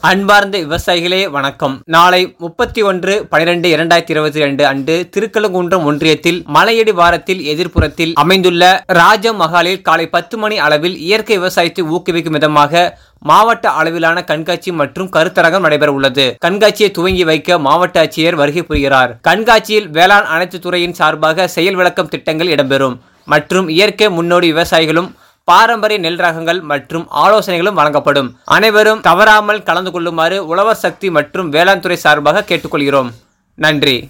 அன்பார்ந்த விவசாயிகளே வணக்கம். நாளை 31/12/2022 அன்று திருக்கழுங்குன்றம் ஒன்றியத்தில் மலையடி வாரத்தில் எதிர்ப்புறத்தில் அமைந்துள்ள ராஜமஹாலில் காலை 10 மணி அளவில் இயற்கை விவசாயத்தை ஊக்குவிக்கும் விதமாக மாவட்ட அளவிலான கண்காட்சி மற்றும் கருத்தரங்கம் நடைபெற உள்ளது. கண்காட்சியை துவங்கி வைக்க மாவட்ட ஆட்சியர் வருகை புரிகிறார். கண்காட்சியில் வேளாண் அனைத்து துறையின் சார்பாக செயல் விளக்கம் திட்டங்கள் இடம்பெறும் மற்றும் இயற்கை முன்னோடி விவசாயிகளும் பாரம்பரிய நெல் ரகங்கள் மற்றும் ஆலோசனைகளும் வழங்கப்படும். அனைவரும் தவறாமல் கலந்து கொள்ளுமாறு உழவர் சக்தி மற்றும் வேளாண் துறை சார்பாக கேட்டுக்கொள்கிறோம். நன்றி.